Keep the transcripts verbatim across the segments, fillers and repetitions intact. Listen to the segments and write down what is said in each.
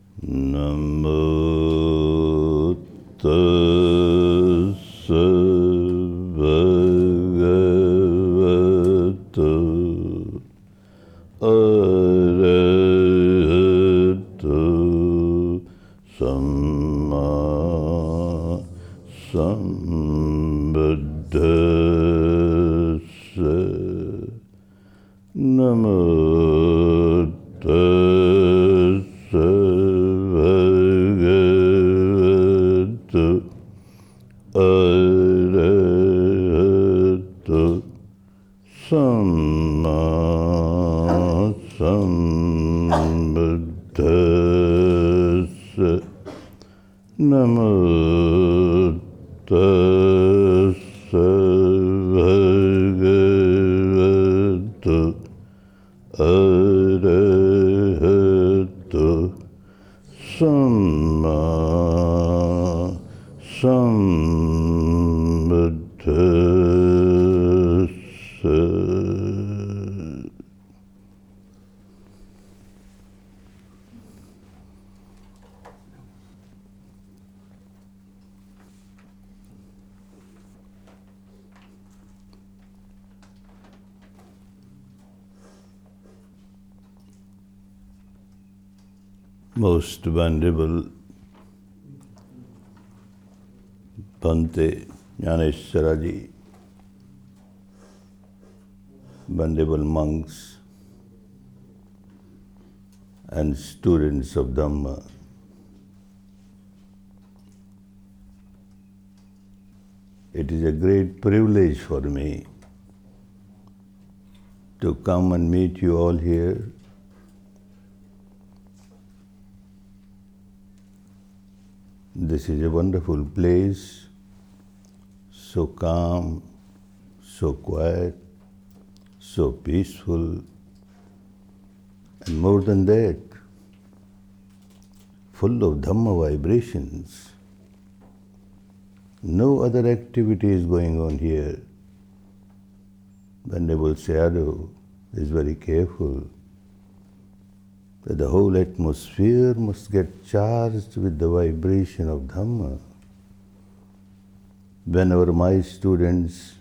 Namo tassa bhagavato arahato samma sambuddhassa. Namo tassa bhagavato arahato samma sambuddhassa. Namo tassa bhagavato arahato samma sambuddhassa. Most Venerable Bhante Jnaneshwaraji, Venerable monks and students of Dhamma, it is a great privilege for me to come and meet you all here. This is a wonderful place, so calm, so quiet, so peaceful, and more than that, full of Dhamma vibrations. No other activity is going on here. Venerable Sayadaw is very careful that the whole atmosphere must get charged with the vibration of Dhamma. Whenever my students,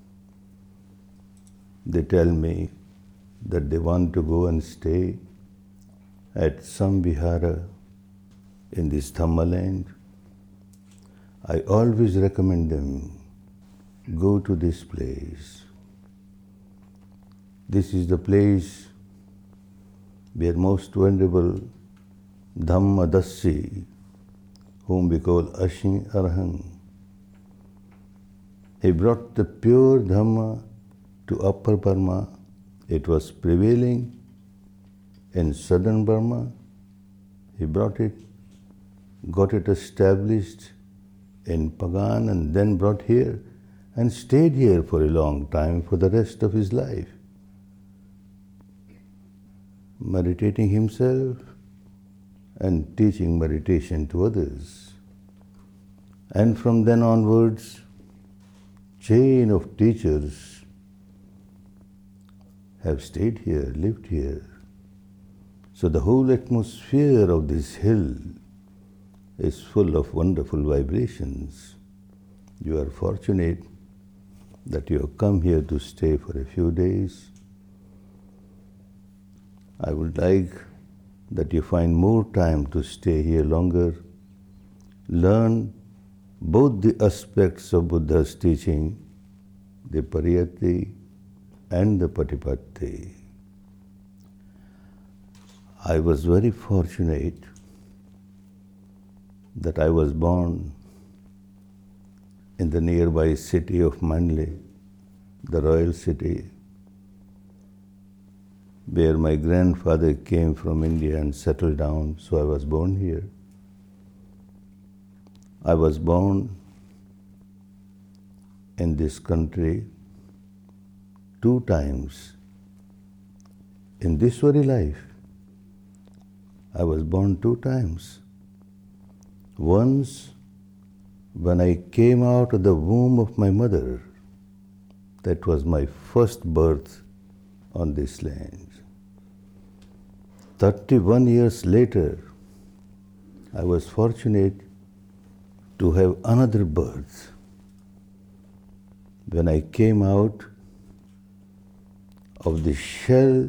they tell me that they want to go and stay at some vihara in this Dhamma land, I always recommend them, go to this place. This is the place where most venerable Dhammadasi, whom we call Ashin Arahant, he brought the pure Dhamma to Upper Burma. It was prevailing in southern Burma. He brought it, got it established in Pagan, and then brought here and stayed here for a long time for the rest of his life, meditating himself and teaching meditation to others. And from then onwards, chain of teachers have stayed here, lived here. So the whole atmosphere of this hill is full of wonderful vibrations. You are fortunate that you have come here to stay for a few days. I would like that you find more time to stay here longer, learn both the aspects of Buddha's teaching, the Pariyatti and the Patipatti. I was very fortunate that I was born in the nearby city of Manly, the royal city, where my grandfather came from India and settled down, so I was born here. I was born in this country two times. In this very life, I was born two times. Once, when I came out of the womb of my mother, that was my first birth on this land. thirty-one years later, I was fortunate to have another birth. When I came out of the shell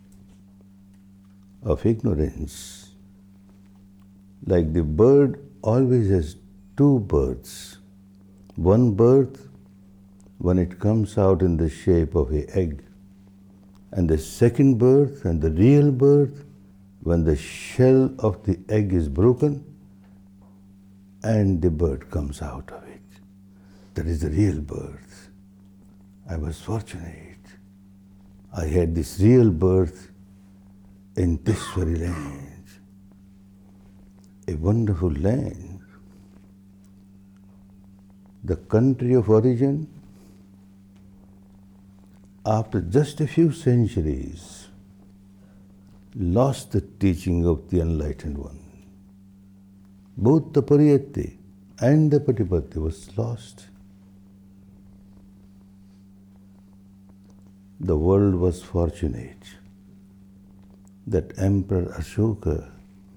of ignorance, like the bird always has two births. One birth when it comes out in the shape of an egg, and the second birth and the real birth when the shell of the egg is broken and the bird comes out of it. That is the real birth. I was fortunate. I had this real birth in this very land, a wonderful land. The country of origin, after just a few centuries, lost the teaching of the Enlightened One. Both the Pariyatti and the Patipatti was lost. The world was fortunate that Emperor Ashoka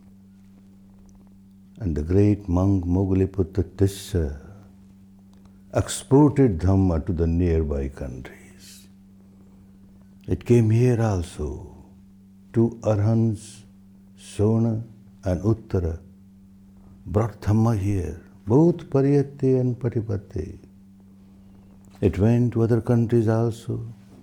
and the great monk Moggalliputta Tissa exported Dhamma to the nearby countries. It came here also. Two Arhants, Sona and Uttara, brought Dhamma here, both Pariyatti and Patipatti. It went to other countries also.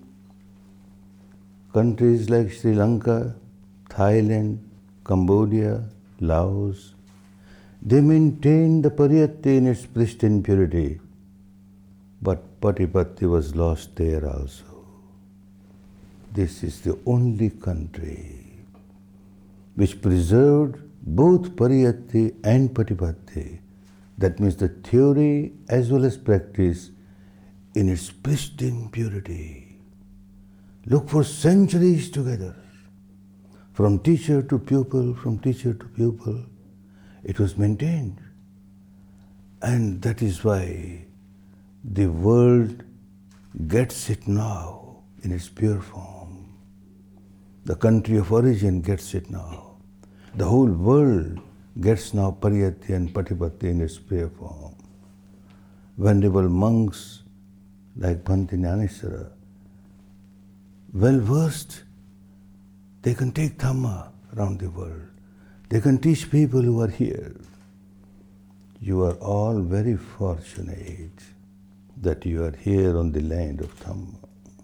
Countries like Sri Lanka, Thailand, Cambodia, Laos, they maintained the Pariyatti in its pristine purity, but Patipatti was lost there also. This is the only country which preserved both Pariyatti and Patipatti, that means the theory as well as practice, in its pristine purity. Look for centuries together, from teacher to pupil, from teacher to pupil, it was maintained. And that is why the world gets it now in its pure form. The country of origin gets it now. The whole world gets now Pariyatti and Patipatti in its pure form. Venerable monks like Bhante Nyaneswara, well versed, they can take Dhamma around the world. They can teach people who are here. You are all very fortunate that you are here on the land of Dhamma.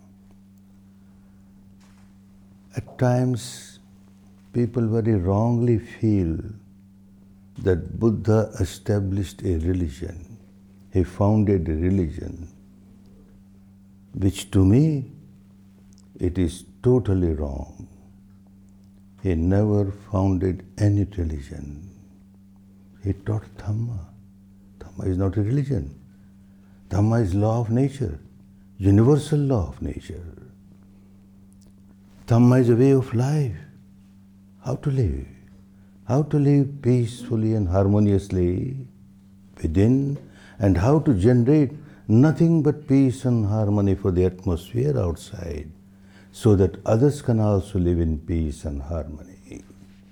At times, people very wrongly feel that Buddha established a religion. He founded a religion, which to me, it is totally wrong. He never founded any religion. He taught Dhamma. Dhamma is not a religion. Dhamma is law of nature, universal law of nature. Dhamma is a way of life. How to live? How to live peacefully and harmoniously within, and how to generate nothing but peace and harmony for the atmosphere outside, so that others can also live in peace and harmony.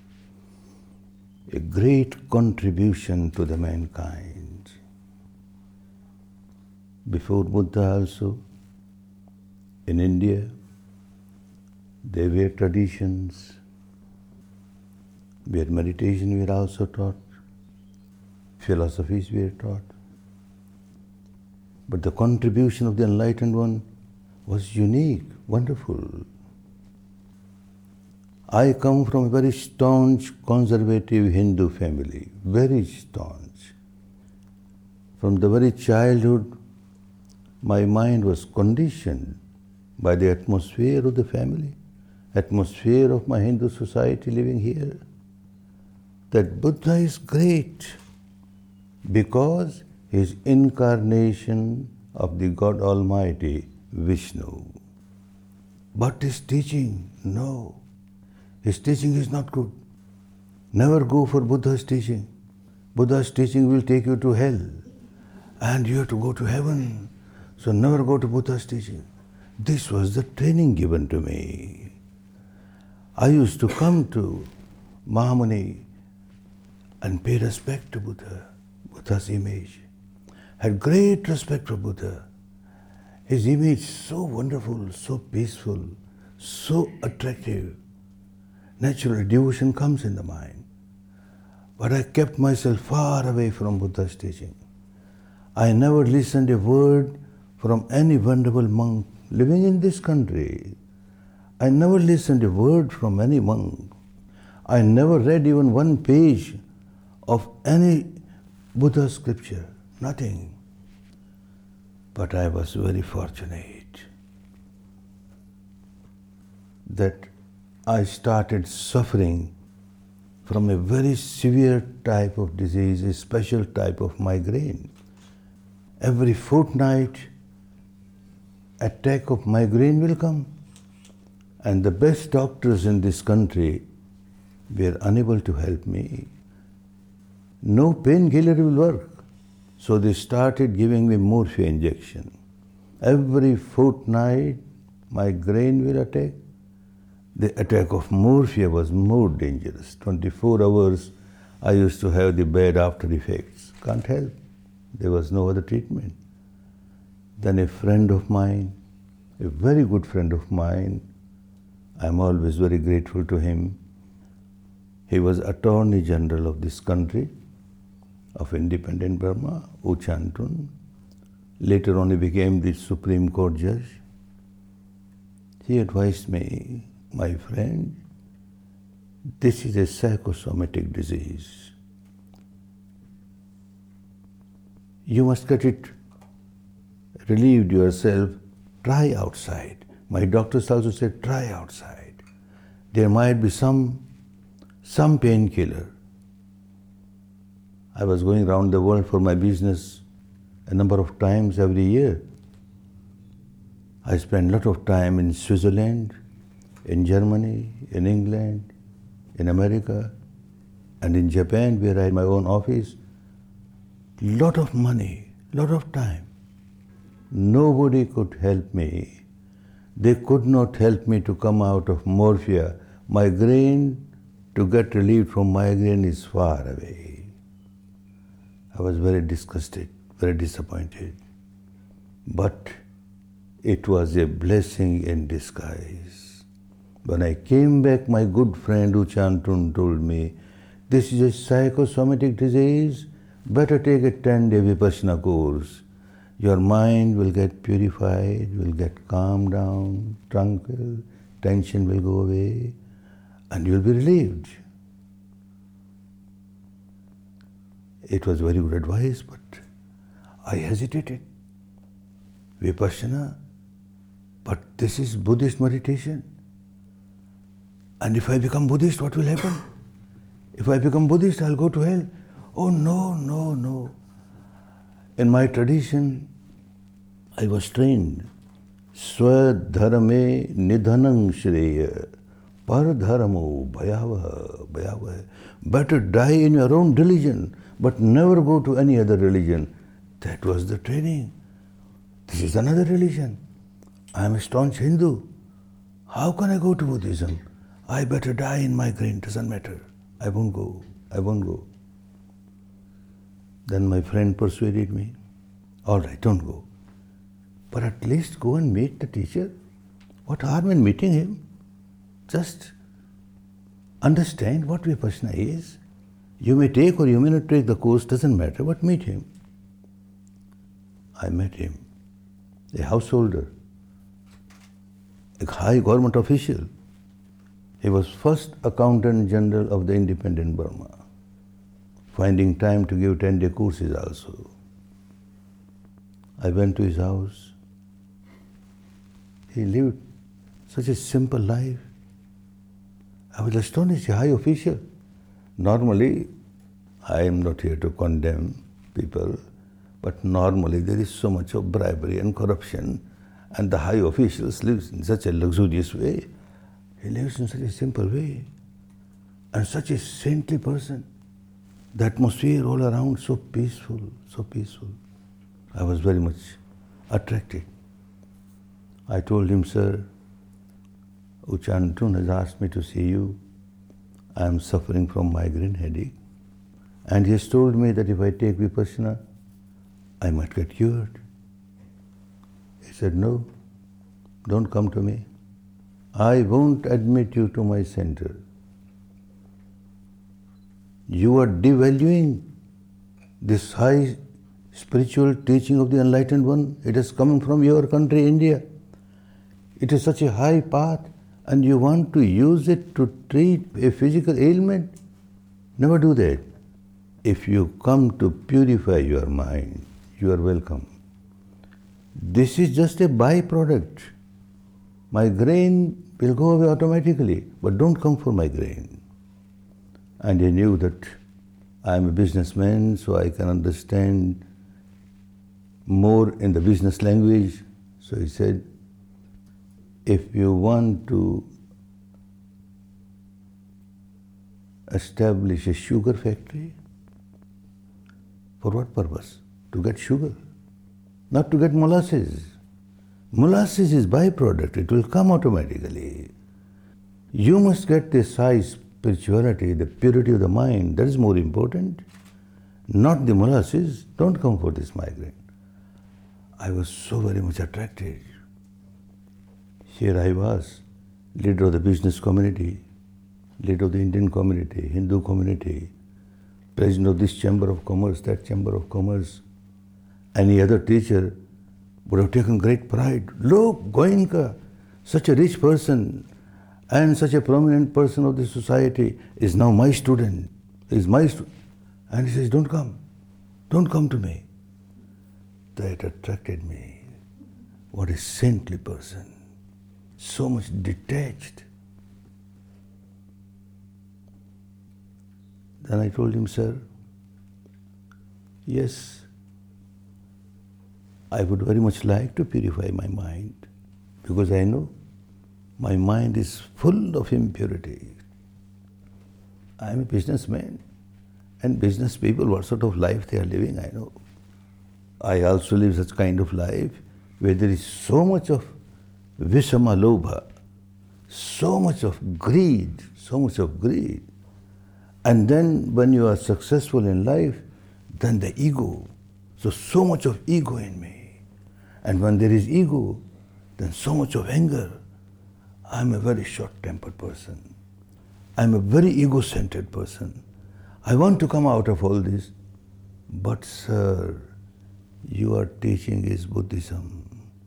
A great contribution to the mankind. Before Buddha also, in India, there were traditions where meditation were also taught, philosophies were taught. But the contribution of the Enlightened One was unique, wonderful. I come from a very staunch, conservative Hindu family, very staunch. From the very childhood, my mind was conditioned by the atmosphere of the family, atmosphere of my Hindu society living here, that Buddha is great because he is incarnation of the God Almighty, Vishnu. But his teaching, no. His teaching is not good. Never go for Buddha's teaching. Buddha's teaching will take you to hell, and you have to go to heaven. So never go to Buddha's teaching. This was the training given to me. I used to come to Mahamuni and pay respect to Buddha, Buddha's image. Had great respect for Buddha. His image so wonderful, so peaceful, so attractive. Naturally, devotion comes in the mind. But I kept myself far away from Buddha's teaching. I never listened a word from any venerable monk living in this country. I never listened a word from any monk. I never read even one page of any Buddha scripture, nothing. But I was very fortunate that I started suffering from a very severe type of disease, a special type of migraine. Every fortnight, attack of migraine will come. And the best doctors in this country were unable to help me. No painkiller will work. So they started giving me morphine injection. Every fortnight, migraine will attack. The attack of morphia was more dangerous. twenty-four hours I used to have the bad after effects. Can't help. There was no other treatment. Then a friend of mine, a very good friend of mine, I'm always very grateful to him. He was Attorney General of this country, of independent Burma, U Chantun. Later on he became the Supreme Court judge. He advised me, my friend, this is a psychosomatic disease. You must get it relieved yourself, try outside. My doctors also said, try outside. There might be some, some painkiller. I was going around the world for my business a number of times every year. I spent a lot of time in Switzerland, in Germany, in England, in America, and in Japan, where I had my own office. Lot of money, lot of time. Nobody could help me. They could not help me to come out of morphia. Migraine, to get relieved from migraine is far away. I was very disgusted, very disappointed. But it was a blessing in disguise. When I came back, my good friend U Chantun told me, this is a psychosomatic disease, better take a ten-day Vipassana course. Your mind will get purified, will get calmed down, tranquil, tension will go away, and you will be relieved. It was very good advice, but I hesitated. Vipassana, but this is Buddhist meditation. And if I become Buddhist, what will happen? If I become Buddhist, I'll go to hell. Oh, no, no, no. In my tradition, I was trained. Swadharame nidhanam shreya paradharamo bhayavaha bhayavaha. Better die in your own religion, but never go to any other religion. That was the training. This is another religion. I am a staunch Hindu. How can I go to Buddhism? I better die in migraine, doesn't matter. I won't go, I won't go. Then my friend persuaded me, all right, don't go. But at least go and meet the teacher. What harm in meeting him? Just understand what Vipassana is. You may take or you may not take the course, doesn't matter, but meet him. I met him, a householder, a high government official. He was first Accountant General of the independent Burma, finding time to give ten-day courses also. I went to his house. He lived such a simple life. I was astonished, a high official. Normally, I am not here to condemn people, but normally there is so much of bribery and corruption, and the high officials live in such a luxurious way. He lives in such a simple way, and such a saintly person. The atmosphere all around so peaceful, so peaceful. I was very much attracted. I told him, sir, U Chantun has asked me to see you. I am suffering from migraine headache. And he has told me that if I take Vipassana, I might get cured. He said, no, don't come to me. I won't admit you to my center. You are devaluing this high spiritual teaching of the Enlightened One. It is coming from your country, India. It is such a high path, and you want to use it to treat a physical ailment. Never do that. If you come to purify your mind, you are welcome. This is just a byproduct. Migraine will go away automatically, but don't come for migraine. And he knew that I am a businessman, so I can understand more in the business language. So he said, if you want to establish a sugar factory, for what purpose? To get sugar, not to get molasses. Molasses is byproduct, it will come automatically. You must get this high spirituality, the purity of the mind, that is more important. Not the molasses, don't come for this migraine. I was so very much attracted. Here I was, leader of the business community, leader of the Indian community, Hindu community, president of this chamber of commerce, that chamber of commerce. Any other teacher would have taken great pride. Look, Goenka, such a rich person and such a prominent person of the society is now my student, is my student. And he says, don't come, don't come to me. That attracted me. What a saintly person, so much detached. Then I told him, sir, yes, I would very much like to purify my mind because I know my mind is full of impurity. I am a businessman, and business people, what sort of life they are living, I know. I also live such kind of life where there is so much of Vishama Lobha, so much of greed, so much of greed. And then when you are successful in life, then the ego. So, so much of ego in me. And when there is ego, then so much of anger. I am a very short-tempered person. I am a very ego-centered person. I want to come out of all this. But sir, your teaching is Buddhism.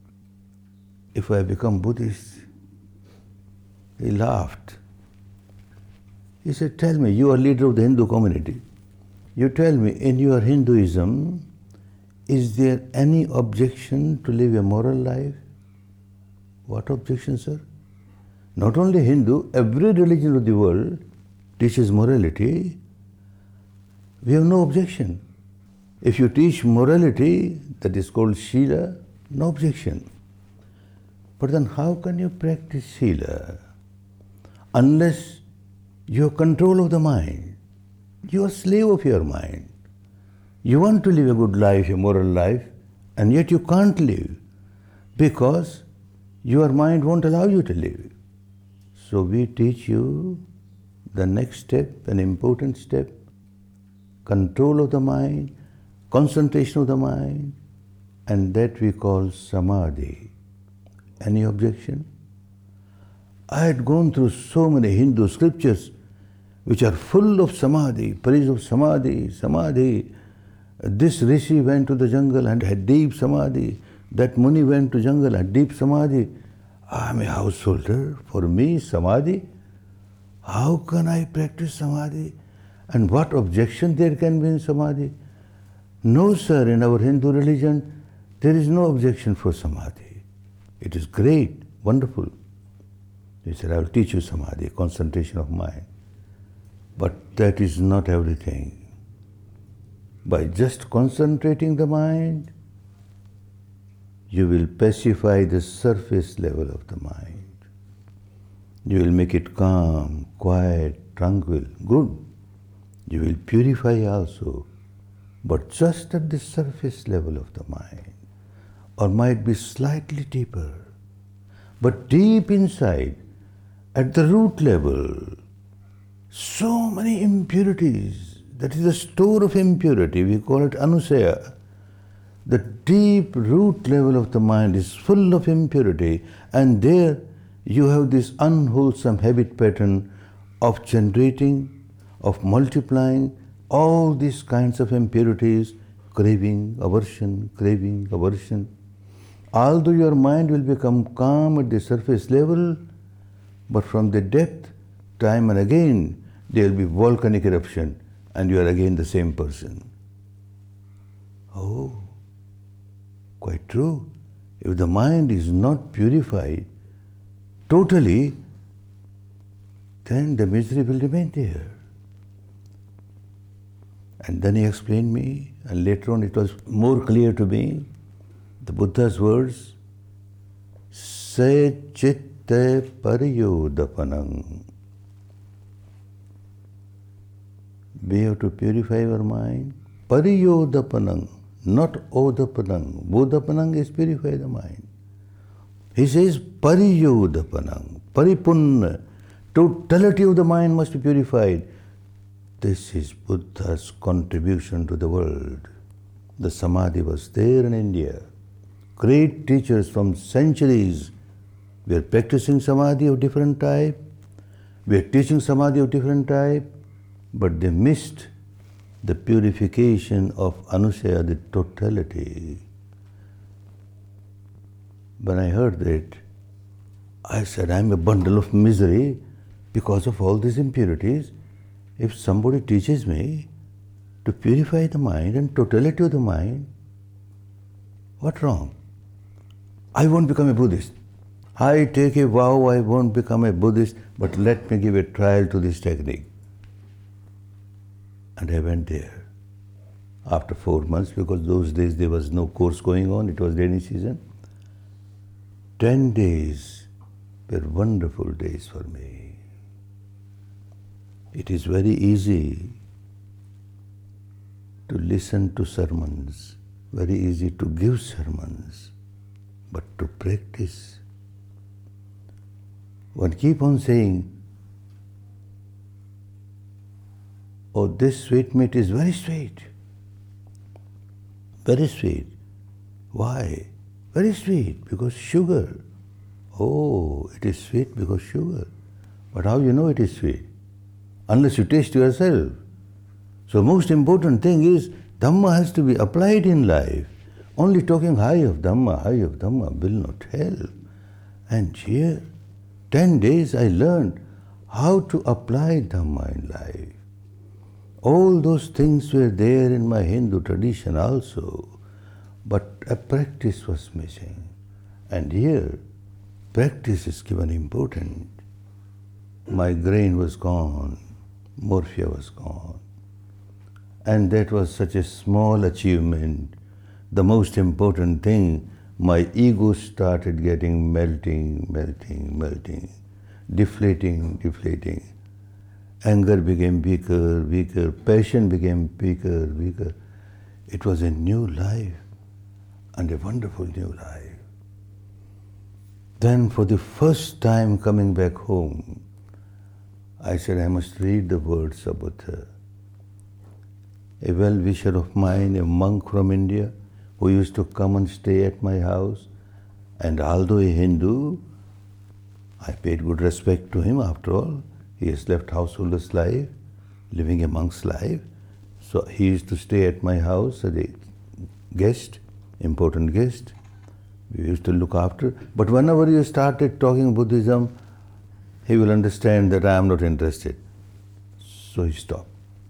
If I become Buddhist, he laughed. He said, tell me, you are leader of the Hindu community. You tell me, in your Hinduism, is there any objection to live a moral life? What objection, sir? Not only Hindu, every religion of the world teaches morality. We have no objection. If you teach morality, that is called Shila, no objection. But then how can you practice Shila unless you have control of the mind? You are slave of your mind. You want to live a good life, a moral life, and yet you can't live because your mind won't allow you to live. So we teach you the next step, an important step, control of the mind, concentration of the mind, and that we call Samadhi. Any objection? I had gone through so many Hindu scriptures which are full of Samadhi, praise of Samadhi, Samadhi. This Rishi went to the jungle and had deep Samadhi. That Muni went to jungle and had deep Samadhi. I am a householder. For me, Samadhi? How can I practice Samadhi? And what objection there can be in Samadhi? No, sir, in our Hindu religion, there is no objection for Samadhi. It is great, wonderful. He said, I will teach you Samadhi, concentration of mind. But that is not everything. By just concentrating the mind, you will pacify the surface level of the mind. You will make it calm, quiet, tranquil, good. You will purify also, but just at the surface level of the mind, or might be slightly deeper. But deep inside, at the root level, so many impurities That is the store of impurity. We call it anusaya. The deep root level of the mind is full of impurity, and there you have this unwholesome habit pattern of generating, of multiplying all these kinds of impurities, craving, aversion, craving, aversion. Although your mind will become calm at the surface level, but from the depth, time and again, there will be volcanic eruption, and you are again the same person. Oh, quite true. If the mind is not purified totally, then the misery will remain there. And then he explained me, and later on it was more clear to me, the Buddha's words, Se chitte pariyodapanam. We have to purify our mind. Pariyodapanam, not odapanam. Bodapanam is purify the mind. He says pariyodapanam, paripunna. Totality of the mind must be purified. This is Buddha's contribution to the world. The Samadhi was there in India. Great teachers from centuries were practicing Samadhi of different type, were teaching Samadhi of different type, but they missed the purification of anusaya, the totality. When I heard that, I said, I'm a bundle of misery because of all these impurities. If somebody teaches me to purify the mind and totality of the mind, what wrong? I won't become a Buddhist. I take a vow I won't become a Buddhist, but let me give a trial to this technique. And I went there after four months, because those days there was no course going on, it was rainy season. Ten days were wonderful days for me. It is very easy to listen to sermons, very easy to give sermons, but to practice. One keep on saying, oh, this sweetmeat is very sweet, very sweet. Why? Very sweet, because sugar. Oh, it is sweet because sugar. But how you know it is sweet? Unless you taste yourself. So most important thing is, Dhamma has to be applied in life. Only talking high of Dhamma, high of Dhamma will not help. And here, ten days I learned how to apply Dhamma in life. All those things were there in my Hindu tradition also, but a practice was missing. And here, practice is given important. Migraine was gone, morphia was gone. And that was such a small achievement. The most important thing, my ego started getting melting, melting, melting, deflating, deflating. Anger became weaker, weaker. Passion became weaker, weaker. It was a new life, and a wonderful new life. Then for the first time coming back home, I said, I must read the words of Buddha. A well-wisher of mine, a monk from India, who used to come and stay at my house, and although a Hindu, I paid good respect to him after all. He has left householder's life, living a monk's life. So he used to stay at my house as a guest, important guest. We used to look after. But whenever you started talking Buddhism, he will understand that I am not interested. So he stopped.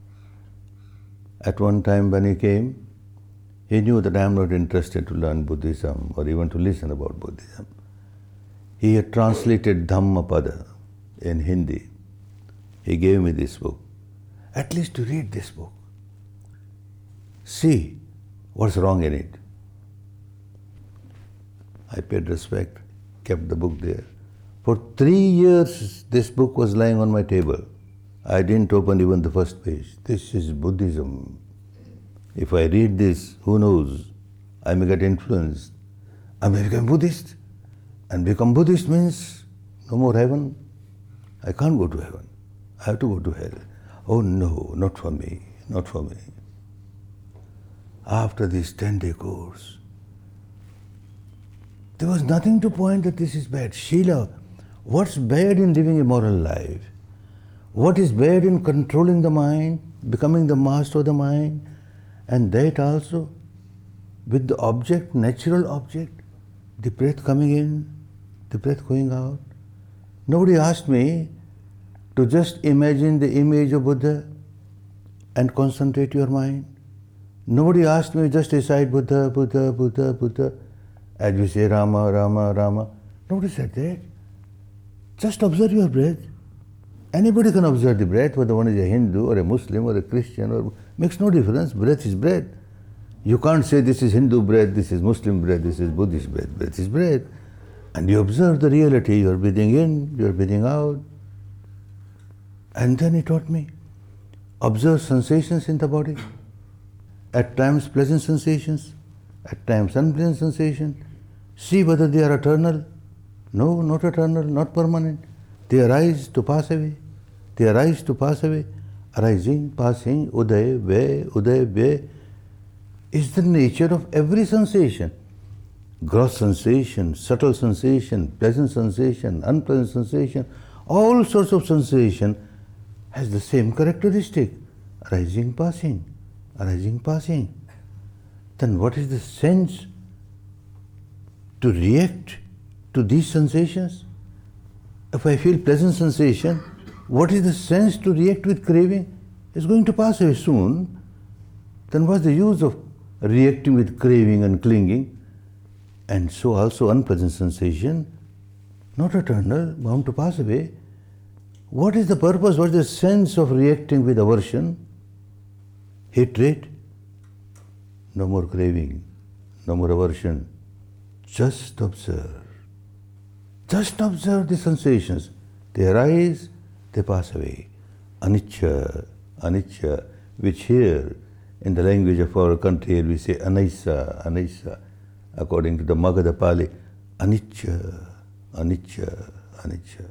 At one time when he came, he knew that I am not interested to learn Buddhism or even to listen about Buddhism. He had translated Dhammapada in Hindi. He gave me this book. At least to read this book. See what's wrong in it. I paid respect, kept the book there. For three years, this book was lying on my table. I didn't open even the first page. This is Buddhism. If I read this, who knows, I may get influenced. I may become Buddhist. And become Buddhist means no more heaven. I can't go to heaven. I have to go to hell. Oh no, not for me. not for me. After this ten-day course, there was nothing to point that this is bad. Sheila, what's bad in living a moral life? What is bad in controlling the mind, becoming the master of the mind, and that also with the object, natural object, the breath coming in, the breath going out. Nobody asked me to just imagine the image of Buddha and concentrate your mind. Nobody asked me just recite Buddha, Buddha, Buddha, Buddha, as we say Rama, Rama, Rama. Nobody said that. Just observe your breath. Anybody can observe the breath, whether one is a Hindu or a Muslim or a Christian, or makes no difference. Breath is breath. You can't say this is Hindu breath, this is Muslim breath, this is Buddhist breath. Breath is breath. And you observe the reality. You are breathing in, you are breathing out. And then he taught me, observe sensations in the body. At times pleasant sensations, at times unpleasant sensations. See whether they are eternal. No, not eternal, not permanent. They arise to pass away. They arise to pass away. Arising, passing, uday, ve, uday, ve, is the nature of every sensation. Gross sensation, subtle sensation, pleasant sensation, unpleasant sensation, all sorts of sensation has the same characteristic. Arising, passing, arising, passing. Then what is the sense to react to these sensations? If I feel pleasant sensation, what is the sense to react with craving? It's going to pass away soon. Then what's the use of reacting with craving and clinging? And so also unpleasant sensation, not eternal, bound to pass away. What is the purpose? What is the sense of reacting with aversion, hatred? No more craving, no more aversion. Just observe. Just observe the sensations. They arise, they pass away. Anicca, anicca, which here in the language of our country we say anaisa, anaisa. According to the Magadha Pali, anicca, anicca, anicca.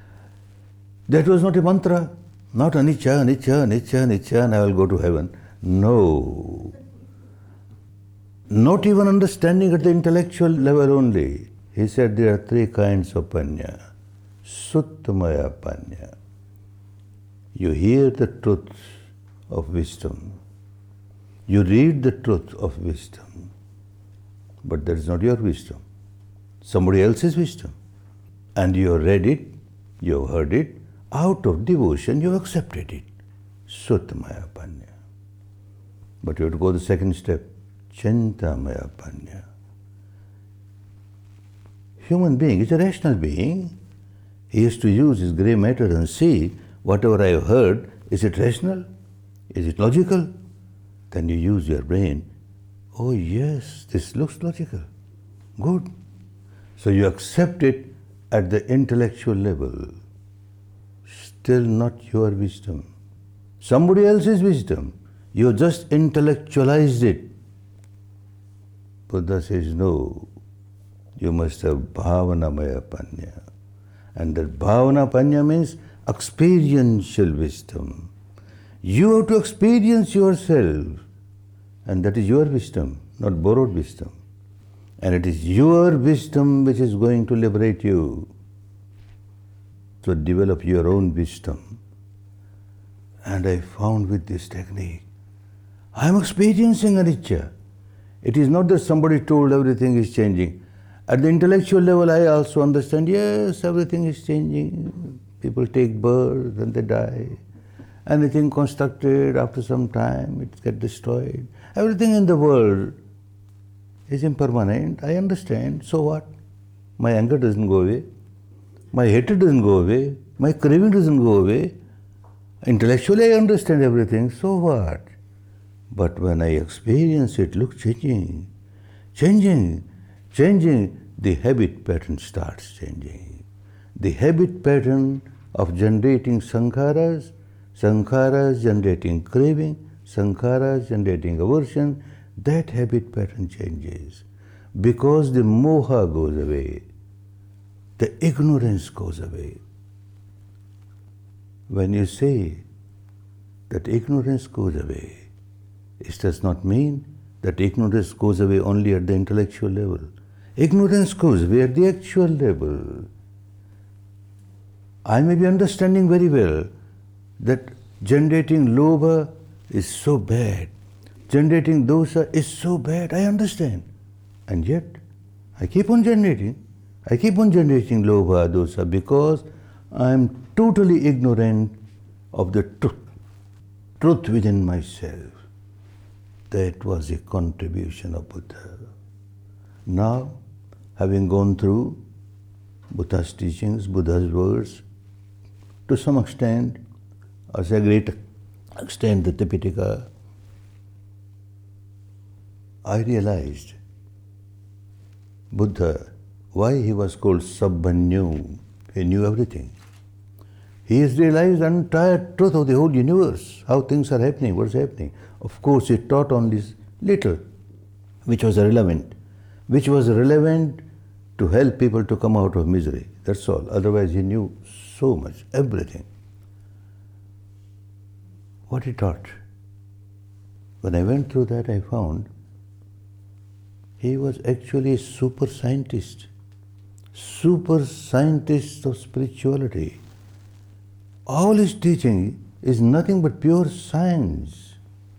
That was not a mantra. Not anicca, anicca, anicca, anicca, and I will go to heaven. No. Not even understanding at the intellectual level only. He said there are three kinds of panya. Suttamaya panya. You hear the truth of wisdom. You read the truth of wisdom. But that is not your wisdom. Somebody else's wisdom. And you have read it, you have heard it, out of devotion you have accepted it. Suttamaya panya. But you have to go the second step. Chintamaya panya. Human being is a rational being. He has to use his grey matter and see whatever I have heard, is it rational? Is it logical? Then you use your brain. Oh yes, this looks logical. Good. So you accept it at the intellectual level. Still not your wisdom. Somebody else's wisdom. You just intellectualized it. Buddha says, no, you must have bhavanamaya panya. And that bhavana panya means experiential wisdom. You have to experience yourself. And that is your wisdom, not borrowed wisdom. And it is your wisdom which is going to liberate you. So develop your own wisdom. And I found with this technique, I am experiencing anicca. It is not that somebody told everything is changing. At the intellectual level, I also understand, yes, everything is changing. People take birth and they die. Anything constructed after some time, it gets destroyed. Everything in the world is impermanent. I understand. So what? My anger doesn't go away. My hatred doesn't go away. My craving doesn't go away. Intellectually, I understand everything. So what? But when I experience it, look, changing, changing, changing, the habit pattern starts changing. The habit pattern of generating sankharas, sankharas generating craving, sankharas generating aversion, that habit pattern changes. Because the moha goes away, the ignorance goes away. When you say that ignorance goes away. It does not mean that ignorance goes away only at the intellectual level. Ignorance goes away at the actual level. I may be understanding very well that generating lobha is so bad, generating dosa is so bad, I understand. And yet, I keep on generating. I keep on generating lobha, dosa, because I am totally ignorant of the truth, truth within myself. That was a contribution of Buddha. Now, having gone through Buddha's teachings, Buddha's words, to some extent, or to a great extent, the Tipitaka, I realized Buddha, why he was called Sabbhanyu. He knew everything. He has realized the entire truth of the whole universe, how things are happening, what's happening. Of course, he taught only little, which was relevant, which was relevant to help people to come out of misery. That's all. Otherwise, he knew so much, everything. What he taught. When I went through that, I found he was actually a super scientist, super scientist of spirituality. All his teaching is nothing but pure science.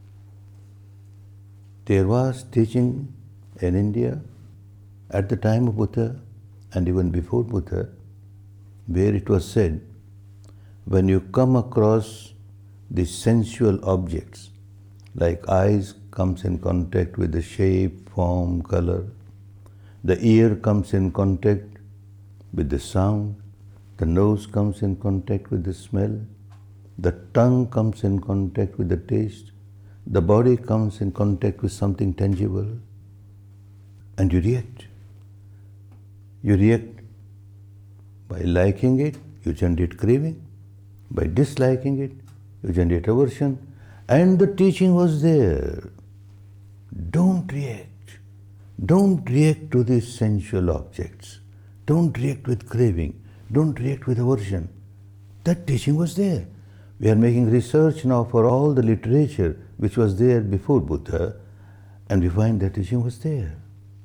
There was teaching in India at the time of Buddha and even before Buddha, where it was said, when you come across the sensual objects, like eyes comes in contact with the shape, form, color, the ear comes in contact with the sound, the nose comes in contact with the smell, the tongue comes in contact with the taste, the body comes in contact with something tangible, and you react. You react by liking it, you generate craving. By disliking it, you generate aversion. And the teaching was there. Don't react. Don't react to these sensual objects. Don't react with craving. Don't react with aversion. That teaching was there. We are making research now for all the literature which was there before Buddha, and we find that teaching was there.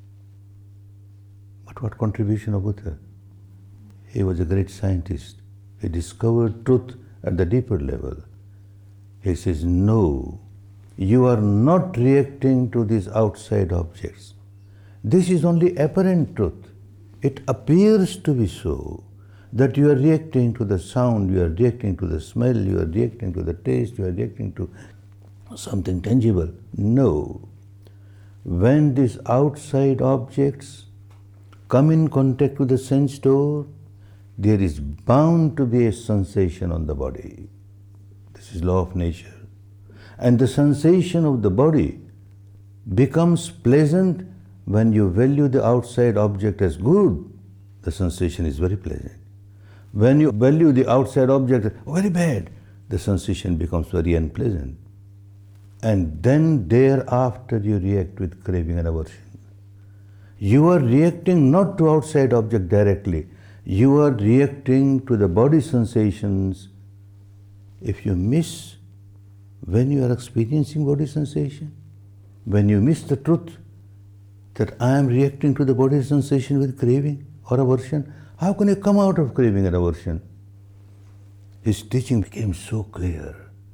But what contribution of Buddha? He was a great scientist. He discovered truth at the deeper level. He says, no, you are not reacting to these outside objects. This is only apparent truth. It appears to be so, that you are reacting to the sound, you are reacting to the smell, you are reacting to the taste, you are reacting to something tangible. No. When these outside objects come in contact with the sense door, there is bound to be a sensation on the body. This is law of nature. And the sensation of the body becomes pleasant when you value the outside object as good. The sensation is very pleasant. When you value the outside object as very bad, the sensation becomes very unpleasant. And then thereafter you react with craving and aversion. You are reacting not to outside object directly. You are reacting to the body sensations. If you miss when you are experiencing body sensation, when you miss the truth that I am reacting to the body sensation with craving or aversion, how can you come out of craving and aversion? His teaching became so clear.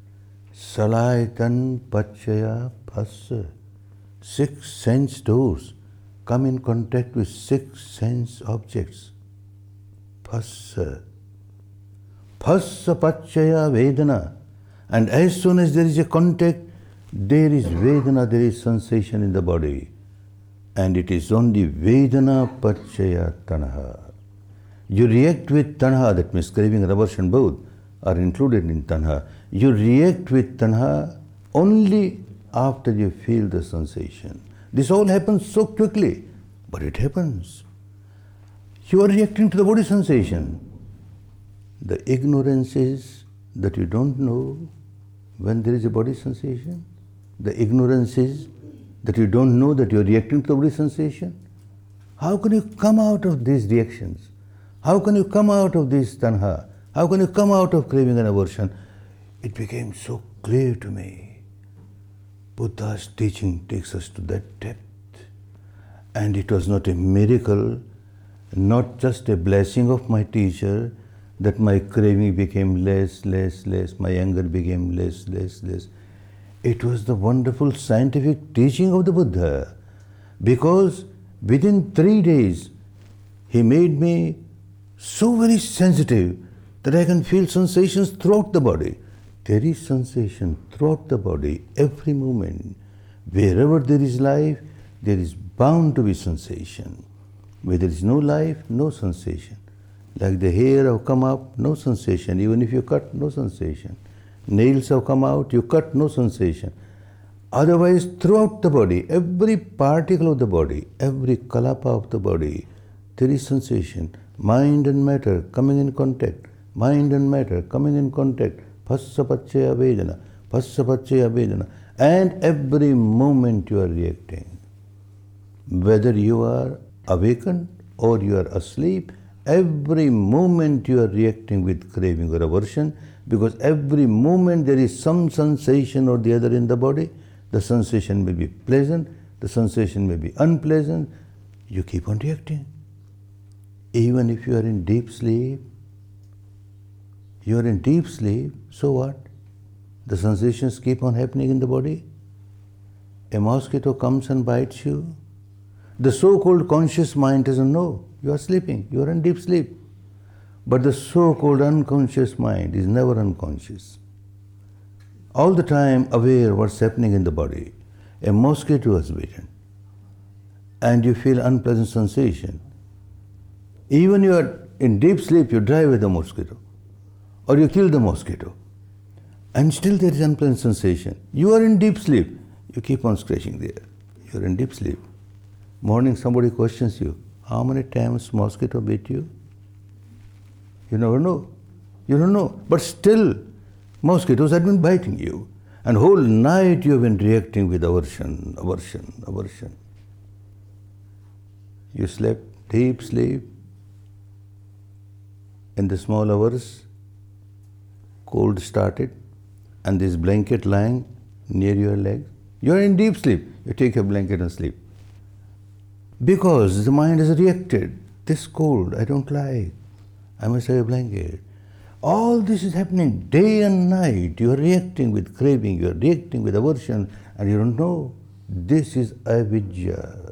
Salaitan Pachaya Phassa. Six sense doors come in contact with six sense objects. Phassa. Phassa Pachaya Vedana. And as soon as there is a contact, there is Vedana, there is sensation in the body. And it is only Vedana Pachaya Tanha. You react with tanha, that means craving and aversion both are included in tanha. You react with tanha only after you feel the sensation. This all happens so quickly, but it happens. You are reacting to the body sensation. The ignorance is that you don't know when there is a body sensation. The ignorance is that you don't know that you are reacting to the body sensation. How can you come out of these reactions? How can you come out of this tanha? How can you come out of craving and aversion? It became so clear to me. Buddha's teaching takes us to that depth. And it was not a miracle, not just a blessing of my teacher, that my craving became less, less, less, my anger became less, less, less. It was the wonderful scientific teaching of the Buddha. Because within three days, he made me so very sensitive that I can feel sensations throughout the body. There is sensation throughout the body, every moment. Wherever there is life, there is bound to be sensation. Where there is no life, no sensation. Like the hair have come up, no sensation. Even if you cut, no sensation. Nails have come out, you cut, no sensation. Otherwise, throughout the body, every particle of the body, every kalapa of the body, there is sensation. Mind and matter coming in contact. Mind and matter coming in contact. Phassa paccaya vedana, phassa paccaya vedana. And every moment you are reacting. Whether you are awakened or you are asleep, every moment you are reacting with craving or aversion, because every moment there is some sensation or the other in the body. The sensation may be pleasant, the sensation may be unpleasant. You keep on reacting. Even if you are in deep sleep, you are in deep sleep, so what? The sensations keep on happening in the body. A mosquito comes and bites you. The so-called conscious mind doesn't know. You are sleeping, you are in deep sleep. But the so-called unconscious mind is never unconscious. All the time aware what's happening in the body. A mosquito has bitten and you feel unpleasant sensation. Even you are in deep sleep, you drive with the mosquito or you kill the mosquito and still there is unpleasant sensation. You are in deep sleep, you keep on scratching there. You are in deep sleep. Morning somebody questions you, how many times mosquito bit you? You never know. You don't know. But still, mosquitoes had been biting you. And whole night you have been reacting with aversion, aversion, aversion. You slept deep sleep. In the small hours, cold started, and this blanket lying near your legs. You are in deep sleep. You take your blanket and sleep. Because the mind has reacted. This cold, I don't like. I must have a blanket. All this is happening day and night. You are reacting with craving, you are reacting with aversion, and you don't know. This is avidya.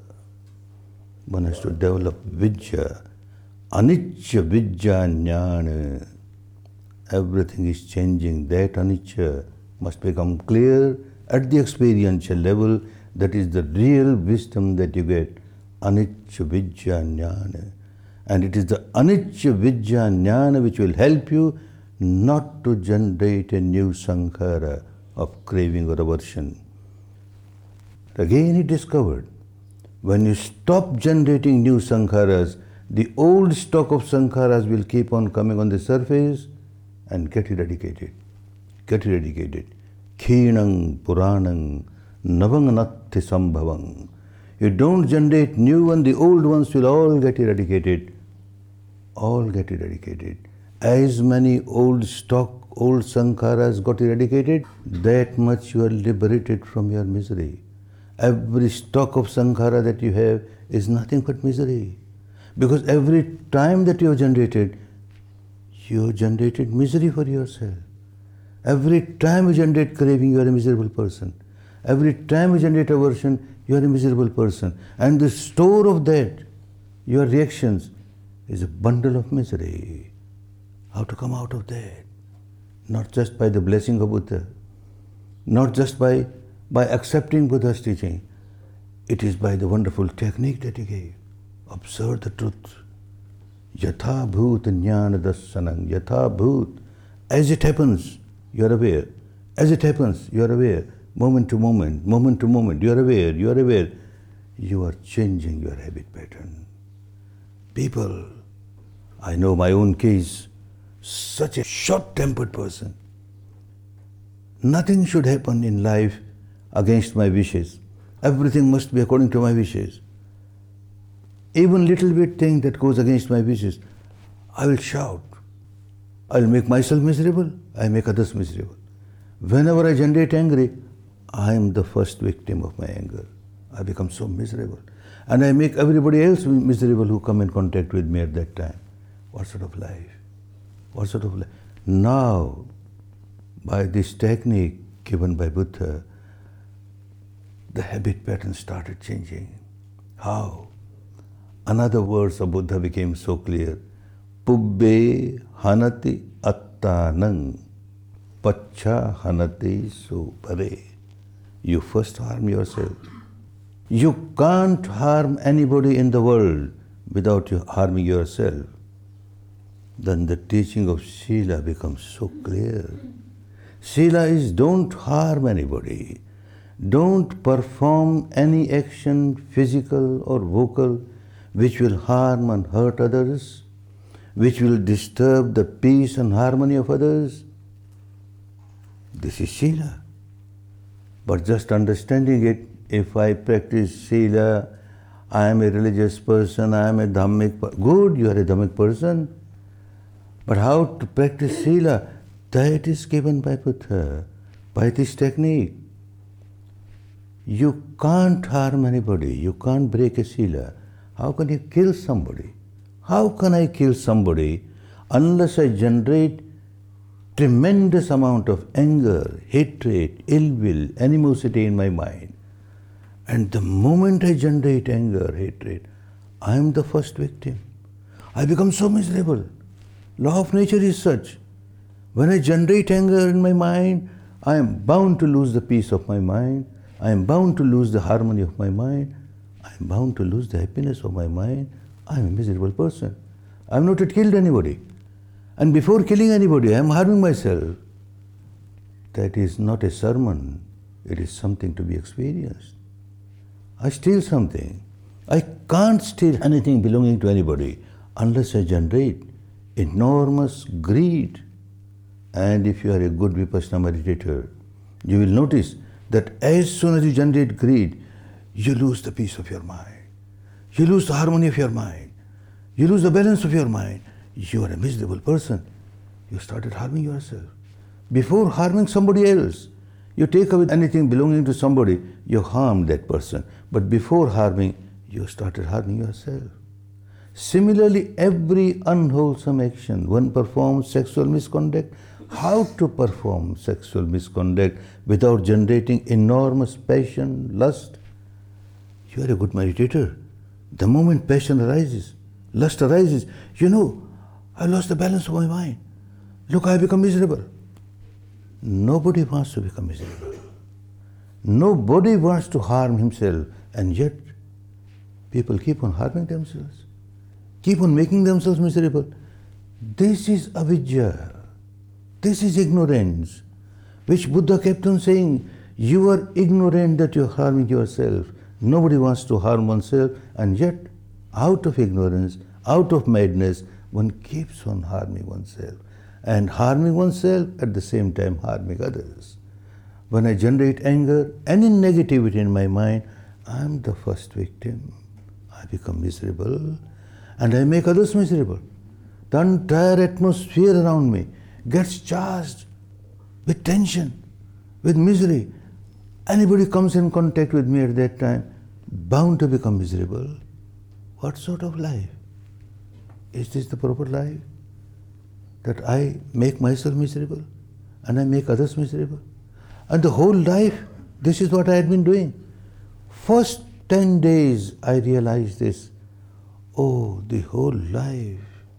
One has to develop vidya. Anicca vidya jnana. Everything is changing. That anicca must become clear at the experiential level. That is the real wisdom that you get. Anicca vidya jnana. And it is the anicca vidya jnana which will help you not to generate a new sankhara of craving or aversion. Again he discovered, when you stop generating new sankharas, the old stock of sankharas will keep on coming on the surface and get eradicated. Get eradicated. Khinang puranang navang natti sambhavang. You don't generate new ones, the old ones will all get eradicated. All get eradicated. As many old stock, old sankharas got eradicated, that much you are liberated from your misery. Every stock of sankhara that you have is nothing but misery. Because every time that you have generated, you have generated misery for yourself. Every time you generate craving, you are a miserable person. Every time you generate aversion, you are a miserable person. And the store of that, your reactions, is a bundle of misery. How to come out of that? Not just by the blessing of Buddha, not just by, by accepting Buddha's teaching. It is by the wonderful technique that he gave. Observe the truth. Yatha bhut jnana dasanam. Yatha bhut. As it happens, you are aware. As it happens, you are aware. Moment to moment, moment to moment, you are aware, you are aware. You are changing your habit pattern. People, I know my own case, such a short-tempered person. Nothing should happen in life against my wishes. Everything must be according to my wishes. Even little bit thing that goes against my wishes, I will shout. I will make myself miserable, I make others miserable. Whenever I generate anger, I am the first victim of my anger. I become so miserable. And I make everybody else miserable who come in contact with me at that time. What sort of life? What sort of life? Now, by this technique given by Buddha, the habit pattern started changing. How? Another words of Buddha became so clear. Pubbe hanati attanang pacha hanati supare. You first harm yourself. You can't harm anybody in the world without you harming yourself. Then the teaching of Sila becomes so clear. Sila is don't harm anybody. Don't perform any action, physical or vocal, which will harm and hurt others, which will disturb the peace and harmony of others. This is Sila. But just understanding it, if I practice Sila, I am a religious person, I am a Dhammik person. Good, you are a Dhammik person. But how to practice Sila? That is given by Buddha, by this technique. You can't harm anybody, you can't break a Sila. How can you kill somebody? How can I kill somebody unless I generate tremendous amount of anger, hatred, ill will, animosity in my mind? And the moment I generate anger, hatred, I am the first victim. I become so miserable. Law of nature is such. When I generate anger in my mind, I am bound to lose the peace of my mind. I am bound to lose the harmony of my mind. I am bound to lose the happiness of my mind. I am a miserable person. I have not yet killed anybody. And before killing anybody, I am harming myself. That is not a sermon. It is something to be experienced. I steal something. I can't steal anything belonging to anybody unless I generate enormous greed. And if you are a good Vipassana meditator, you will notice that as soon as you generate greed, you lose the peace of your mind. You lose the harmony of your mind. You lose the balance of your mind. You are a miserable person. You started harming yourself. Before harming somebody else, you take away anything belonging to somebody, you harm that person. But before harming, you started harming yourself. Similarly, every unwholesome action, one performs sexual misconduct. How to perform sexual misconduct without generating enormous passion, lust? You are a good meditator. The moment passion arises, lust arises, you know, I lost the balance of my mind. Look, I become miserable. Nobody wants to become miserable. Nobody wants to harm himself, and yet people keep on harming themselves, keep on making themselves miserable. This is avidya. This is ignorance, which Buddha kept on saying, you are ignorant that you are harming yourself. Nobody wants to harm oneself, and yet, out of ignorance, out of madness, one keeps on harming oneself. And harming oneself, at the same time harming others. When I generate anger, any negativity in my mind, I am the first victim. I become miserable, and I make others miserable. The entire atmosphere around me gets charged with tension, with misery. Anybody comes in contact with me at that time, bound to become miserable. What sort of life? Is this the proper life? That I make myself miserable and I make others miserable? And the whole life, this is what I had been doing. First ten days I realized this. Oh, the whole life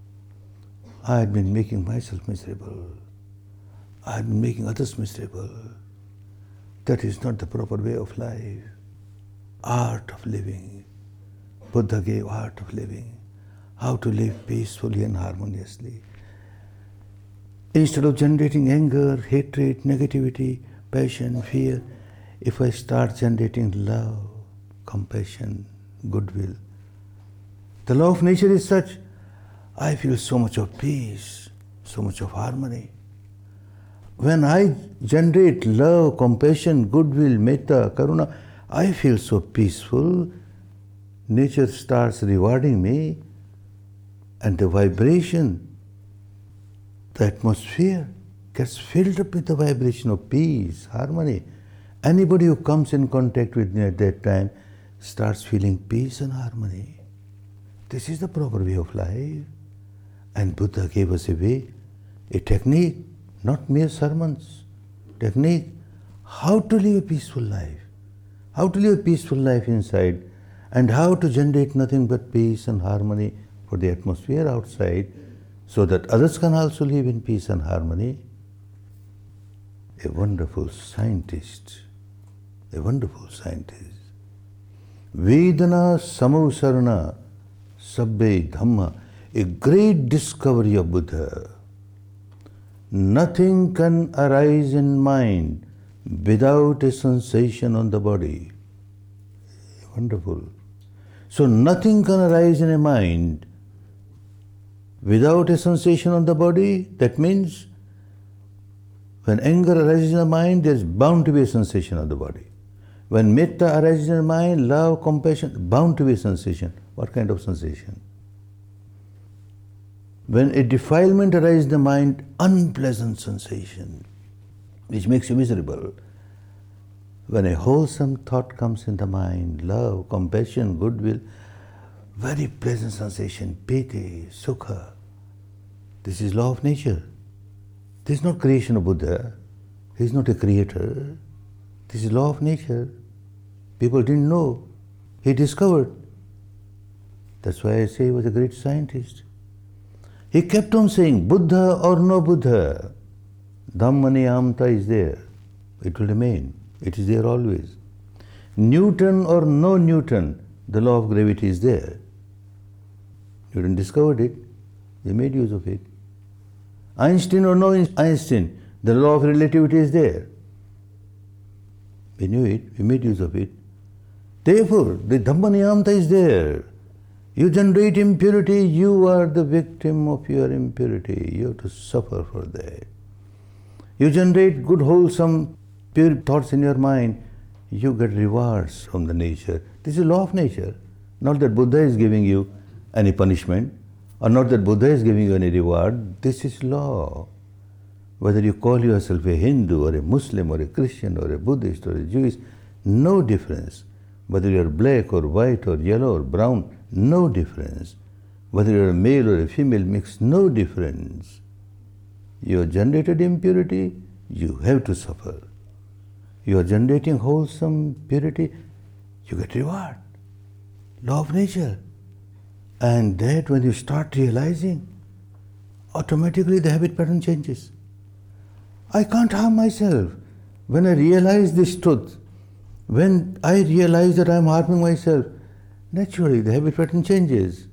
I had been making myself miserable. I had been making others miserable. That is not the proper way of life. Art of living. Buddha gave art of living. How to live peacefully and harmoniously. Instead of generating anger, hatred, negativity, passion, fear, if I start generating love, compassion, goodwill, the law of nature is such, I feel so much of peace, so much of harmony. When I generate love, compassion, goodwill, metta, karuna, I feel so peaceful. Nature starts rewarding me, and the vibration, the atmosphere gets filled up with the vibration of peace, harmony. Anybody who comes in contact with me at that time starts feeling peace and harmony. This is the proper way of life. And Buddha gave us a way, a technique, not mere sermons, technique, how to live a peaceful life, how to live a peaceful life inside, and how to generate nothing but peace and harmony for the atmosphere outside, so that others can also live in peace and harmony. A wonderful scientist, a wonderful scientist. Vedana Samusarana Sabbe Dhamma, a great discovery of Buddha. Nothing can arise in mind without a sensation on the body. Wonderful. So nothing can arise in a mind without a sensation on the body. That means when anger arises in the mind, there is bound to be a sensation on the body. When metta arises in the mind, love, compassion, bound to be a sensation. What kind of sensation? When a defilement arises in the mind, unpleasant sensation, which makes you miserable. When a wholesome thought comes in the mind, love, compassion, goodwill, very pleasant sensation, piti, sukha. This is law of nature. This is not creation of Buddha. He is not a creator. This is law of nature. People didn't know. He discovered. That's why I say he was a great scientist. He kept on saying, Buddha or no Buddha, Dhammaniyamta is there. It will remain. It is there always. Newton or no Newton, the law of gravity is there. Newton discovered it. He made use of it. Einstein or no Einstein, the law of relativity is there. We knew it. We made use of it. Therefore, the Dhammaniyamta is there. You generate impurity, you are the victim of your impurity. You have to suffer for that. You generate good, wholesome, pure thoughts in your mind, you get rewards from the nature. This is law of nature. Not that Buddha is giving you any punishment, or not that Buddha is giving you any reward. This is law. Whether you call yourself a Hindu or a Muslim or a Christian or a Buddhist or a Jewish, no difference. Whether you are black or white or yellow or brown, no difference. Whether you are a male or a female, makes no difference. You have generated impurity, you have to suffer. You are generating wholesome purity, you get reward. Law of nature. And that when you start realizing, automatically the habit pattern changes. I can't harm myself. When I realize this truth, when I realize that I am harming myself, naturally the habit pattern changes.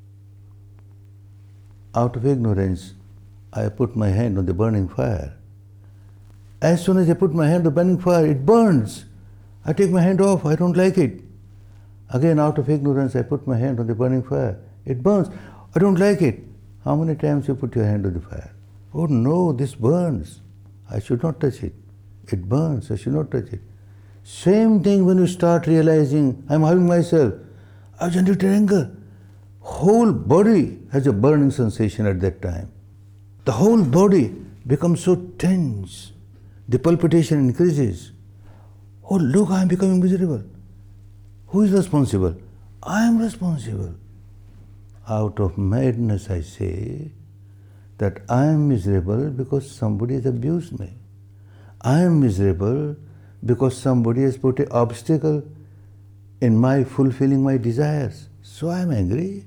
Out of ignorance, I put my hand on the burning fire. As soon as I put my hand on the burning fire, it burns. I take my hand off, I don't like it. Again, out of ignorance, I put my hand on the burning fire. It burns. I don't like it. How many times you put your hand on the fire? Oh no, this burns. I should not touch it. It burns, I should not touch it. Same thing when you start realizing, I'm harming myself. I've generated anger. Whole body has a burning sensation at that time. The whole body becomes so tense. The palpitation increases. Oh look, I am becoming miserable. Who is responsible? I am responsible. Out of madness I say that I am miserable because somebody has abused me. I am miserable because somebody has put an obstacle in my fulfilling my desires. So I am angry.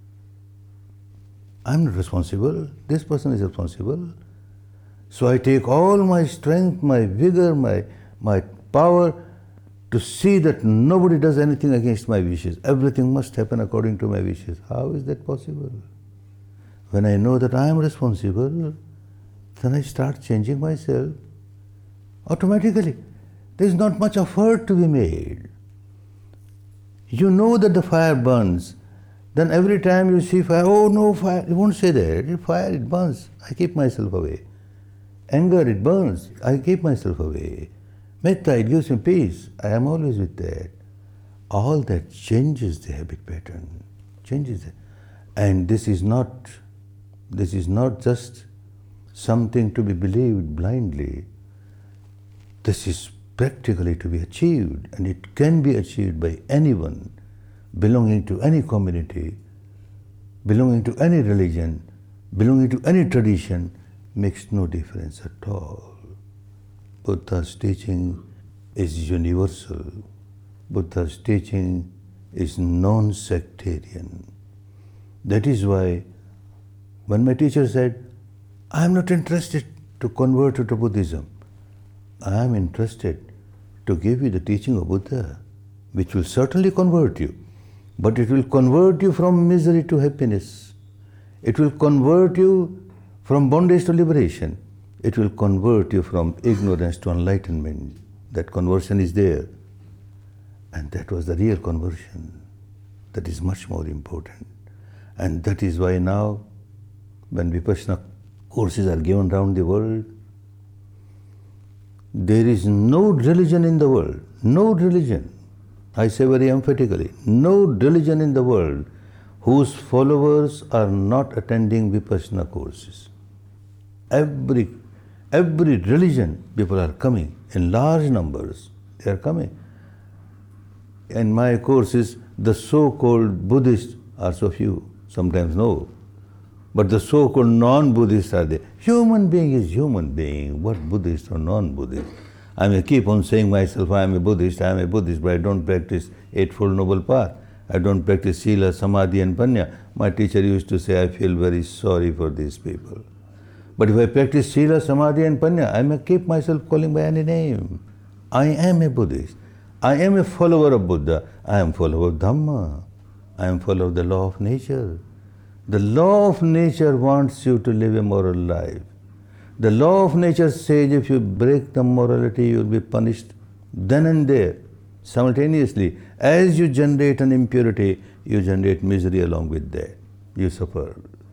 I am not responsible. This person is responsible. So I take all my strength, my vigor, my, my power to see that nobody does anything against my wishes. Everything must happen according to my wishes. How is that possible? When I know that I am responsible, then I start changing myself. Automatically. There is not much effort to be made. You know that the fire burns. Then every time you see fire, oh no, fire, you won't say that. If fire, it burns. I keep myself away. Anger, it burns. I keep myself away. Metta, it gives me peace. I am always with that. All that changes the habit pattern. Changes it. And this is not, this is not just something to be believed blindly. This is practically to be achieved, and it can be achieved by anyone belonging to any community, belonging to any religion, belonging to any tradition, makes no difference at all. Buddha's teaching is universal. Buddha's teaching is non-sectarian. That is why when my teacher said, I am not interested to convert you to Buddhism, I am interested to give you the teaching of Buddha, which will certainly convert you, but it will convert you from misery to happiness. It will convert you from bondage to liberation. It will convert you from ignorance to enlightenment. That conversion is there. And that was the real conversion. That is much more important. And that is why now, when Vipassana courses are given around the world, there is no religion in the world, no religion, I say very emphatically, no religion in the world whose followers are not attending Vipassana courses. Every, every religion, people are coming in large numbers, they are coming. In my courses, the so-called Buddhists are so few, sometimes no. But the so-called non-Buddhists are there. Human being is human being. What Buddhist or non-Buddhist? I may keep on saying myself, I am a Buddhist, I am a Buddhist, but I don't practice Eightfold Noble Path. I don't practice Sila, Samadhi and Panya. My teacher used to say, I feel very sorry for these people. But if I practice Sila, Samadhi and Panya, I may keep myself calling by any name. I am a Buddhist. I am a follower of Buddha. I am follower of Dhamma. I am follower of the law of nature. The law of nature wants you to live a moral life. The law of nature says if you break the morality, you will be punished then and there. Simultaneously, as you generate an impurity, you generate misery along with that. You suffer.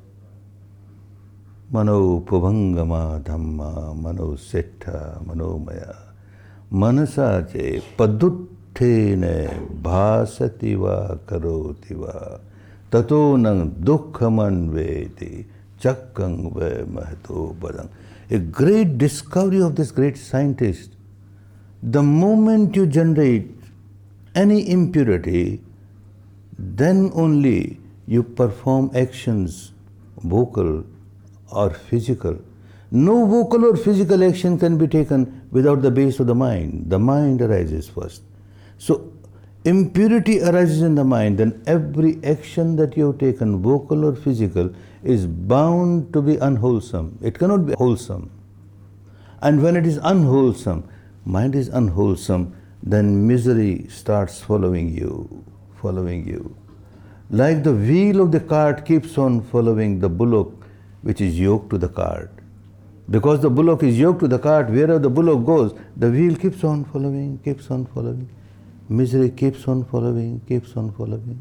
Mano puvangama dhamma, mano setta, mano maya. Manasa che paduttene bhasativa karotiva. Tato nang dukkhaman veti chakkang ve mahato padang. A great discovery of this great scientist. The moment you generate any impurity, then only you perform actions, vocal or physical. No vocal or physical action can be taken without the base of the mind. The mind arises first. So, impurity arises in the mind, then every action that you have taken, vocal or physical, is bound to be unwholesome. It cannot be wholesome. And when it is unwholesome, mind is unwholesome, then misery starts following you, following you. Like the wheel of the cart keeps on following the bullock which is yoked to the cart. Because the bullock is yoked to the cart, wherever the bullock goes, the wheel keeps on following, keeps on following. Misery keeps on following, keeps on following.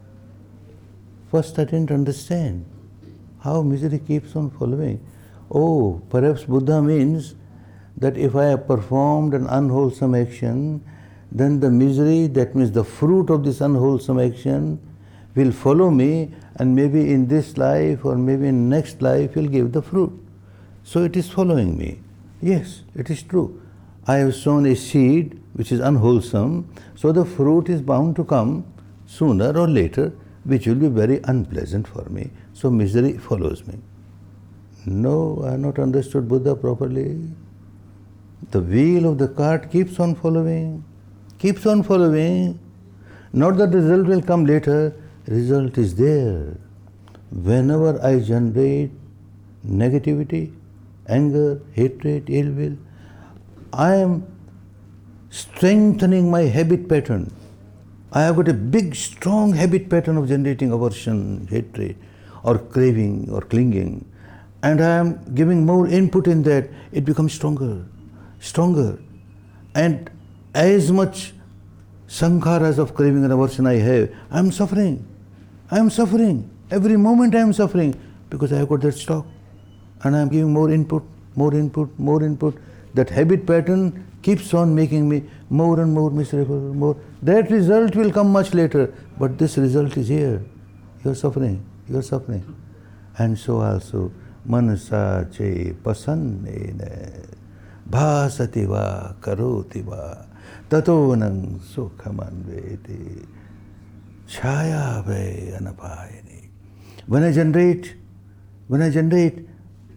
First I didn't understand how misery keeps on following. Oh, perhaps Buddha means that if I have performed an unwholesome action, then the misery, that means the fruit of this unwholesome action, will follow me, and maybe in this life or maybe in next life will give the fruit. So it is following me. Yes, it is true. I have sown a seed which is unwholesome, so the fruit is bound to come sooner or later, which will be very unpleasant for me. So misery follows me. No, I have not understood Buddha properly. The wheel of the cart keeps on following, keeps on following. Not that the result will come later, result is there. Whenever I generate negativity, anger, hatred, ill will, I am strengthening my habit pattern. I have got a big, strong habit pattern of generating aversion, hatred, or craving, or clinging. And I am giving more input in that, it becomes stronger, stronger. And as much sankharas of craving and aversion I have, I am suffering. I am suffering. Every moment I am suffering because I have got that stock. And I am giving more input, more input, more input. That habit pattern keeps on making me more and more miserable, more. That result will come much later, but this result is here. You are suffering, you are suffering. And so also, manasa che pasannena bhasati va karoti va tatonang sukhamanveti chaya ve anapayani. When I generate, when I generate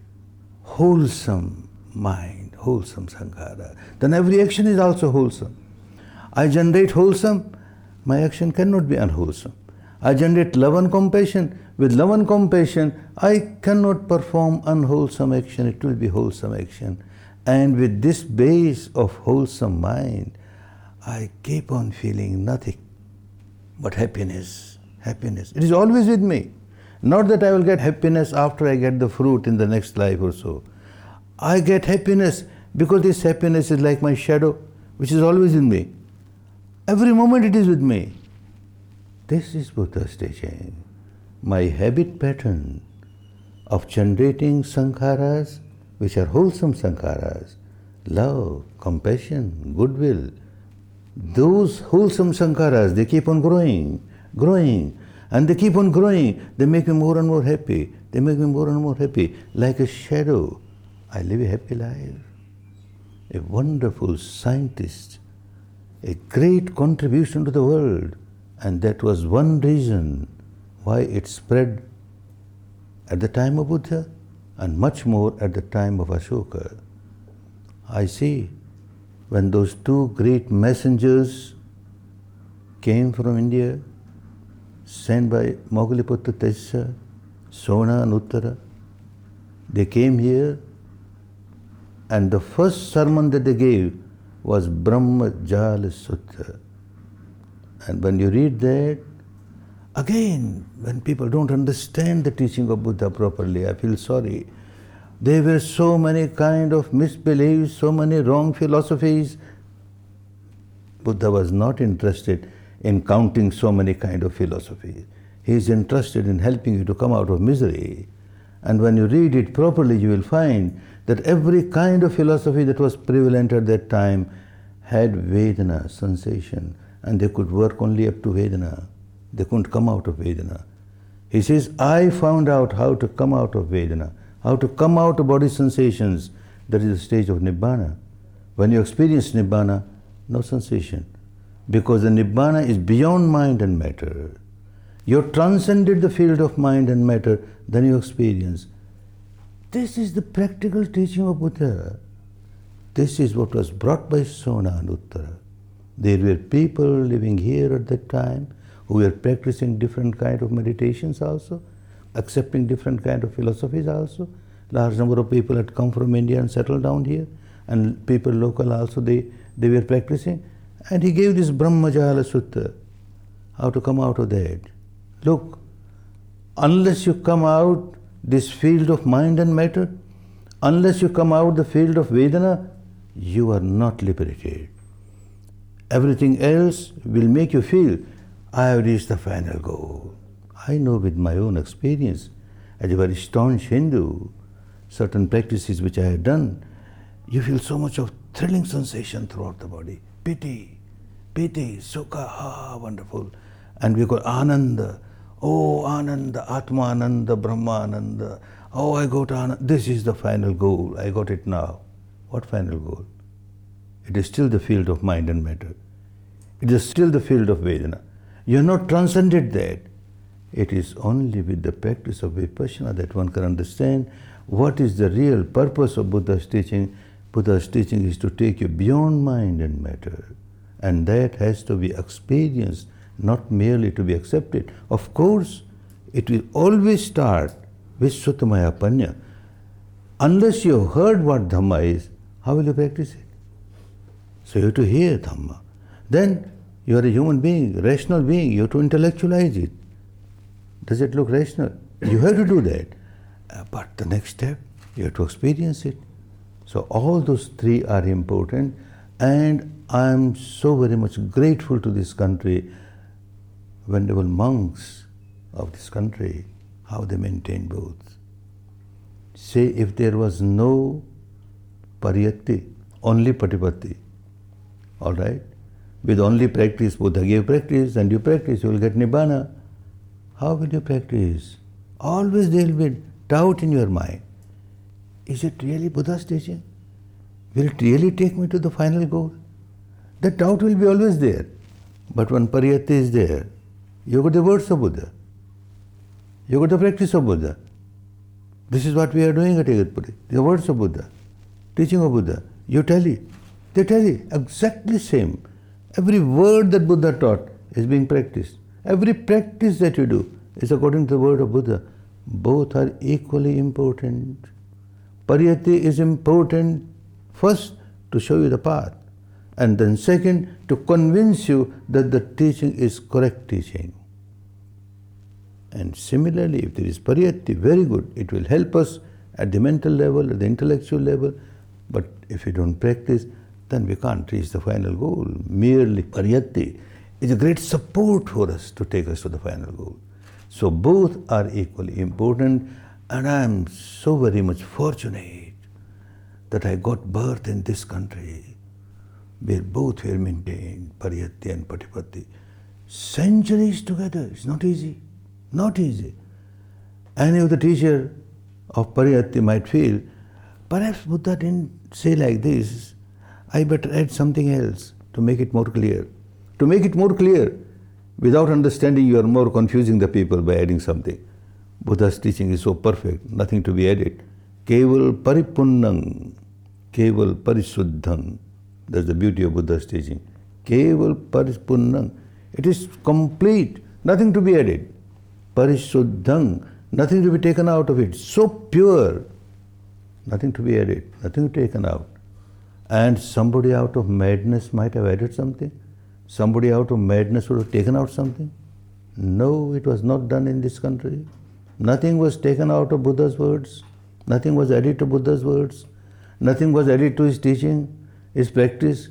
wholesome mind, wholesome sankhara, then every action is also wholesome. I generate wholesome, my action cannot be unwholesome. I generate love and compassion. With love and compassion, I cannot perform unwholesome action, it will be wholesome action. And with this base of wholesome mind, I keep on feeling nothing but happiness, happiness. It is always with me. Not that I will get happiness after I get the fruit in the next life or so. I get happiness because this happiness is like my shadow, which is always in me. Every moment it is with me. This is Buddha's teaching. My habit pattern of generating sankharas, which are wholesome sankharas, love, compassion, goodwill, those wholesome sankharas, they keep on growing, growing, and they keep on growing. They make me more and more happy. They make me more and more happy. Like a shadow, I live a happy life. A wonderful scientist, a great contribution to the world. And that was one reason why it spread at the time of Buddha and much more at the time of Ashoka. I see when those two great messengers came from India, sent by Moggalliputta Tessa, Sona and Uttara, they came here and the first sermon that they gave was Brahma Jala Sutta. And when you read that, again, when people don't understand the teaching of Buddha properly, I feel sorry. There were so many kind of misbeliefs, so many wrong philosophies. Buddha was not interested in counting so many kind of philosophies. He is interested in helping you to come out of misery. And when you read it properly, you will find that every kind of philosophy that was prevalent at that time had Vedana, sensation, and they could work only up to Vedana. They couldn't come out of Vedana. He says, I found out how to come out of Vedana, how to come out of body sensations. That is the stage of Nibbana. When you experience Nibbana, no sensation. Because the Nibbana is beyond mind and matter. You have transcended the field of mind and matter, then you experience. This is the practical teaching of Buddha. This is what was brought by Sona and Uttara. There were people living here at that time who were practicing different kind of meditations also, accepting different kind of philosophies also. Large number of people had come from India and settled down here, and people local also, they, they were practicing. And he gave this Brahmajala Sutta, how to come out of that. Look, unless you come out this field of mind and matter, unless you come out the field of Vedana, you are not liberated. Everything else will make you feel, I have reached the final goal. I know with my own experience, as a very staunch Hindu, certain practices which I have done, you feel so much of thrilling sensation throughout the body. Piti, piti, sukha, ah, wonderful. And we call Ananda. Oh, Ananda, Atma Ananda, Brahma Ananda. Oh, I got Ananda. This is the final goal. I got it now. What final goal? It is still the field of mind and matter. It is still the field of Vedana. You have not transcended that. It is only with the practice of Vipassana that one can understand what is the real purpose of Buddha's teaching. Buddha's teaching is to take you beyond mind and matter. And that has to be experienced, not merely to be accepted. Of course, it will always start with Suttamaya Panya. Unless you have heard what Dhamma is, how will you practice it? So you have to hear Dhamma. Then you are a human being, rational being, you have to intellectualize it. Does it look rational? You have to do that. Uh, but the next step, you have to experience it. So all those three are important, and I am so very much grateful to this country, venerable monks of this country, how they maintain both. Say if there was no pariyatti, only patipatti, all right? With only practice, Buddha gave practice, and you practice, you will get Nibbana. How will you practice? Always there will be doubt in your mind. is it really Buddha's teaching? Will it really take me to the final goal? That doubt will be always there. But when pariyatti is there, you got the words of Buddha. You got the practice of Buddha. This is what we are doing at Igatpuri. The words of Buddha, teaching of Buddha. You tally. They tally exactly same. Every word that Buddha taught is being practiced. Every practice that you do is according to the word of Buddha. Both are equally important. Pariyatti is important first to show you the path, and then second to convince you that the teaching is correct teaching. And similarly, if there is pariyatti, very good, it will help us at the mental level, at the intellectual level, but if we don't practice, then we can't reach the final goal. Merely pariyatti is a great support for us to take us to the final goal. So both are equally important, and I am so very much fortunate that I got birth in this country where both were maintained, pariyatti and patipatti. Centuries together, it's not easy, not easy. Any of the teacher of pariyatti might feel, perhaps Buddha didn't say like this, I better add something else to make it more clear. To make it more clear, without understanding, you are more confusing the people by adding something. Buddha's teaching is so perfect, nothing to be added. Keval paripunnang, keval parisuddhang. That's the beauty of Buddha's teaching. Keval paripunnang. It is complete, nothing to be added. Parisuddhang, nothing to be taken out of it. So pure, nothing to be added, nothing taken out. And somebody out of madness might have added something. Somebody out of madness would have taken out something. No, it was not done in this country. Nothing was taken out of Buddha's words. Nothing was added to Buddha's words. Nothing was added to his teaching, his practice.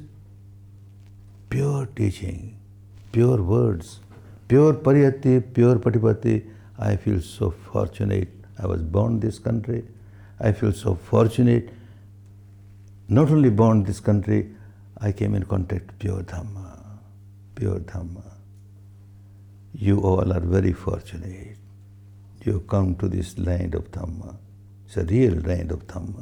Pure teaching, pure words, pure pariyatti, pure patipatti. I feel so fortunate. I was born in this country. I feel so fortunate. Not only born in this country, I came in contact with pure Dhamma. Pure Dhamma. You all are very fortunate. You have come to this land of Dhamma. It's a real land of Dhamma.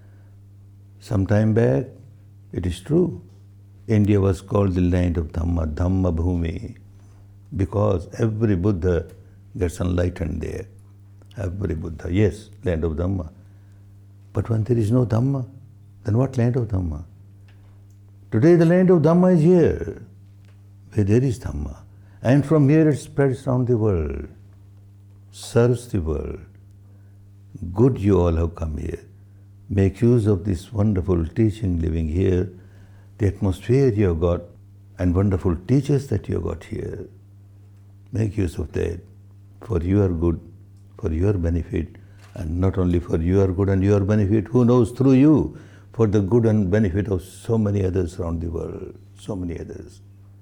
Some time back, it is true, India was called the land of Dhamma, Dhamma Bhumi, because every Buddha gets enlightened there. Every Buddha, yes, land of Dhamma. But when there is no Dhamma, then what land of Dhamma? Today the land of Dhamma is here, where there is Dhamma. And from here it spreads around the world, serves the world. Good you all have come here. Make use of this wonderful teaching living here, the atmosphere you have got, and wonderful teachers that you have got here. Make use of that for your good, for your benefit, and not only for your good and your benefit, who knows, through you, for the good and benefit of so many others around the world, so many others.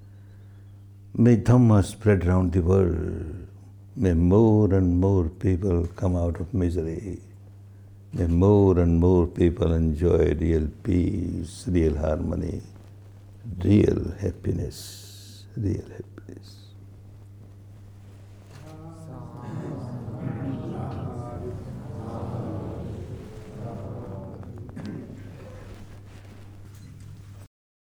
May Dhamma spread around the world. May more and more people come out of misery. May more and more people enjoy real peace, real harmony, real happiness, real happiness.